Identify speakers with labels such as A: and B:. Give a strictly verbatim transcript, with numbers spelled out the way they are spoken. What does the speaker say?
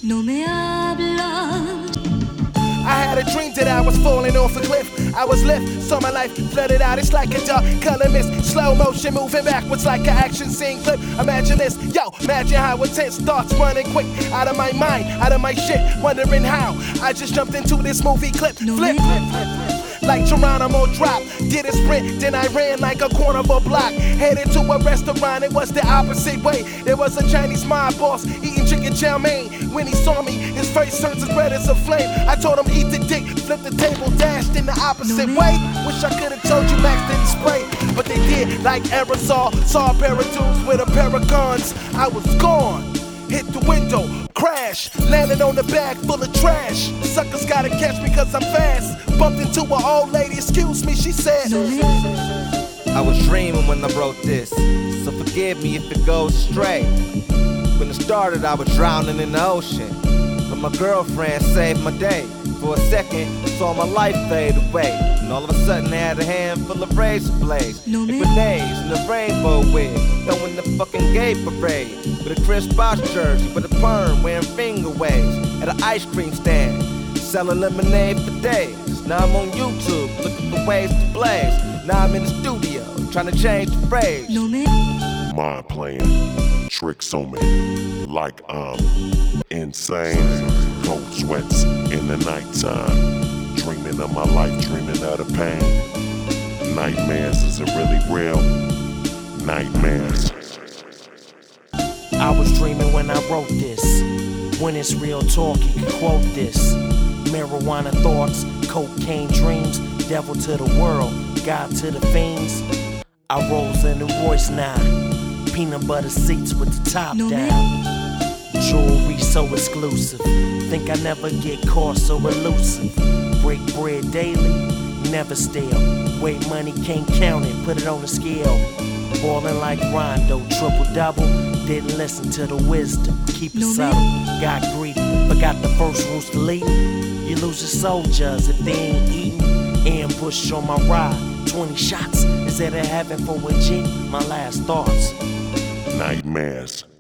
A: No me hablas.
B: I had a dream that I was falling off a cliff. I was lift, saw my life flooded out. It's like a dark color mist, slow motion moving backwards like an action scene clip. Imagine this, yo, imagine how intense thoughts running quick out of my mind, out of my shit, wondering how I just jumped into this movie clip.
A: No
B: flip, flip, flip, flip. Like Geronimo drop, did a sprint, then I ran like a corner of a block. Headed to a restaurant, it was the opposite way. There was a Chinese mob boss eating chicken chow mein. When he saw me, his face turns as red as a flame. I told him eat the dick, flipped the table, dashed in the opposite
A: No,
B: way. Wish I could've told you Max didn't spray, but they did like aerosol. Saw a pair of dudes with a pair of guns. I was gone. Hit the window, crash, landed on the bag full of trash. Suckers gotta catch me cause I'm fast. Bumped into an old lady, excuse me, she said.
A: No me.
C: I was dreaming when I wrote this, so forgive me if it goes astray. When it started, I was drowning in the ocean, but my girlfriend saved my day. For a second, I saw my life fade away, and all of a sudden I had a handful of razor blades,
A: No,
C: and
A: man.
C: grenades, and a rainbow wig, throwing the fucking gay parade, with a Chris Bosh jersey, with a perm, wearing finger waves, at an ice cream stand, selling lemonade for days. Now I'm on YouTube, looking for ways to blaze. Now I'm in the studio, trying to change the phrase.
A: No me.
D: Mind playing tricks on me like I'm insane. Cold sweats in the nighttime, dreaming of my life, dreaming of the pain. Nightmares, is it really real? Nightmares.
E: I was dreaming when I wrote this. When it's real talk, you can quote this. Marijuana thoughts, cocaine dreams, devil to the world, God to the fiends. I rolls in the Royce now, peanut butter seats with the top
A: No,
E: down. Jewelry so exclusive, think I never get caught so elusive. Break bread daily, never steal. Wait money, can't count it, put it on the scale. Ballin' like Rondo, triple double. Didn't listen to the wisdom, keep it
A: No,
E: subtle. Got greedy, forgot the first rules to leading. You lose your soldiers if they ain't eating. Ambush on my ride, twenty shots. Is that a heaven for a G? My last thoughts.
D: Nightmares.